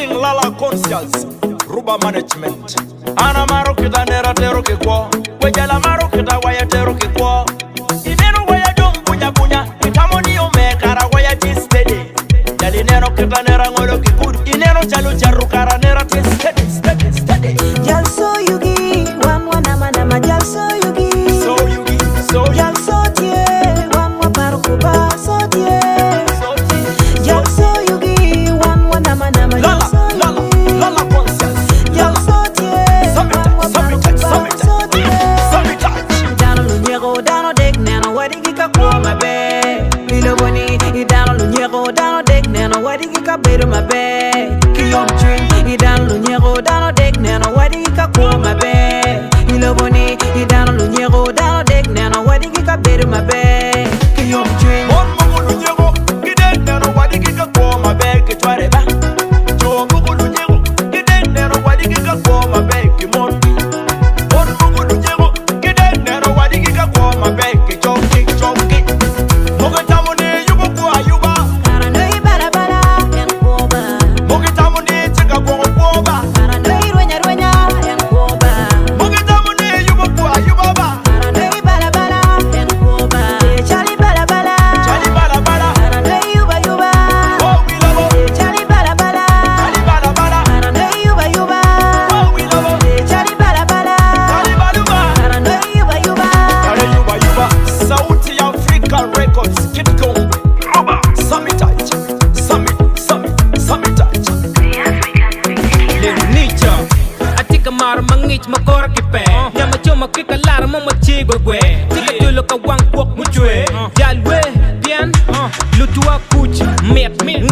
King Lala Conscious, Ruba Management. Ana maro kita nera tero ke kwa, wejala maro kita waya tero ke kwa. Ineno waya jom punya punya, itamoni ome kara waya steady. Jali nero kita nera ngolo ke good, ineno chalu charu kara nera steady, steady, steady. Jal so yugi, wan nama nama jal so yugi. So yugi, so yugi. Jal so tie, wan paru kuba so tie. So tie. Jal so yugi, wan nama nama jal so yugi. Lala Conscious. Jal so tie, wan paru kuba so tie. Dano lunyego, dano dek neno wadi kika kwa mabe. Ilo boni, idano lunyego, dano dek neno wadi kika beru mabe. Kiyom chui, idano lunyego, dano dek neno wadi kika kwa mabe. Ilo boni, idano lunyego, dano dek neno wadi kika beru mabe. Kiyom chui. Mon mugu lunyego, kidek neno wadi kika kwa mabe kitware ba. Jo mugu lunyego, kidek neno wadi kika kwa mabe kimondi. Mon mugu lunyego, kidek neno wadi kika kwa mabe kichonki chonki. Mugu tamuni yugo kwa yuba. Karanoi balabala, enkoba. Mugu tamuni chika kwa kwa. Karanoi rwenya rwenya, enkoba. Mugu tamuni yugo kwa yuba ba. Karanoi balabala, enkoba. Chali balabala, Chali bala bala. karanoi yuba yuba. Oh we love it. Chali balabala, Chali bala bala. karanoi yuba yuba. Oh we love it. Chali balabala, Chali baluba. karanoi yuba yuba. Kare yuba yuba. Sauti ya Africa Records. Kid Kong. Ruba. Summitite. Summitite. Nicho atika mar mangich makora kipe Yama choma kika lara mama chigo gwe Tika tulo ka wang kwok mchwe Jalwe bien lutua kuch Met